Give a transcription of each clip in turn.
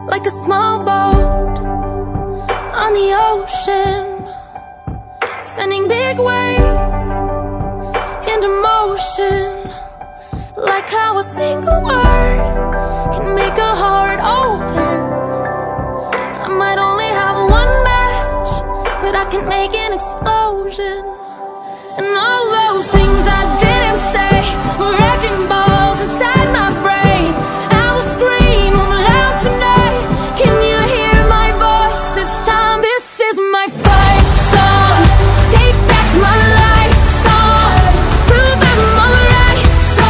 like a small boat on the ocean, sending big waves into motion. Like how a single word can make a heart open. I might only have one match, but I can make an explosion. And all those things I didn't say were wrecking balls inside my brain. I will scream loud tonight. Can you hear my voice this time? This is my fight song. Take back my life song. Prove I'm alright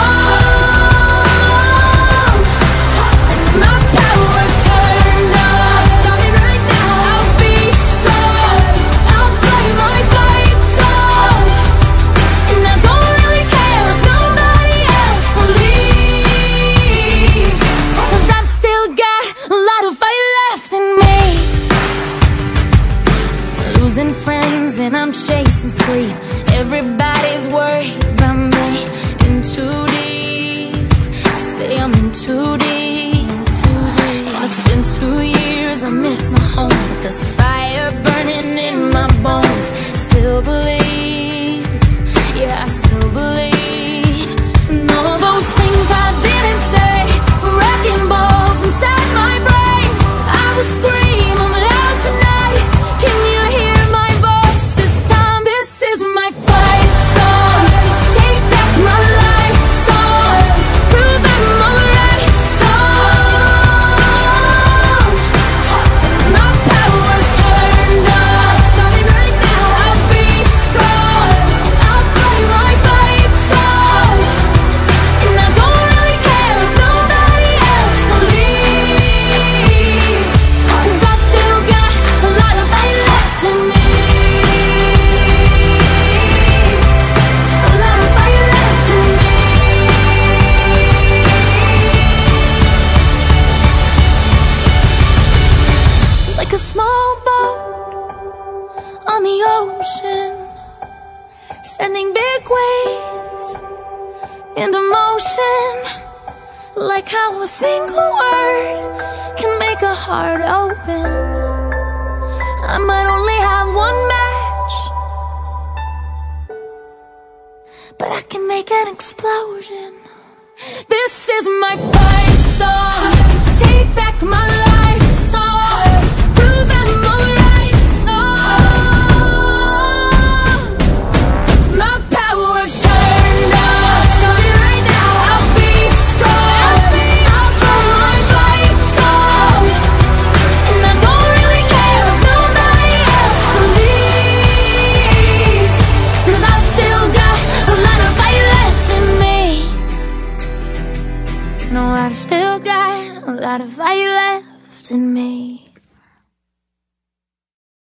song. My power's turned on. Stop me right now. I'll be strong. I'll play my fight song. And I don't really care if nobody else believes, 'cause I've still got a lot of fight left in me. Losing friends and I'm chasing sleep. Everybody's worried about me. In too deep, say I'm in too deep. And it's been 2 years, I miss my home, but there's a fire burning in my bones. Still believe, yeah, I still believe. And all those things I didn't say were wrecking balls inside my brain. I will scream loud tonight. Can you hear my voice this time? This is my fight song. Take back my life song. Prove I'm alright song. My power's turned on. Stop me right now. I'll be strong. I'll play my fight song. And I don't really care if nobody else believes, 'cause I've still got a lot of fight left in me. A lot of fight left in me. Like a small boat on the ocean, sending big waves into motion. Like how a single word can make a heart open. I might only have one match, but I can make an explosion. This is my fight song. Take back my life song. Prove I'm alright song. My power's turned on. Show me right now. I'll be strong. I'll play my fight song. And I don't really care if nobody else believes, 'cause I've still got a lot of fight left in me. No, I've still got a lot of fight left in me.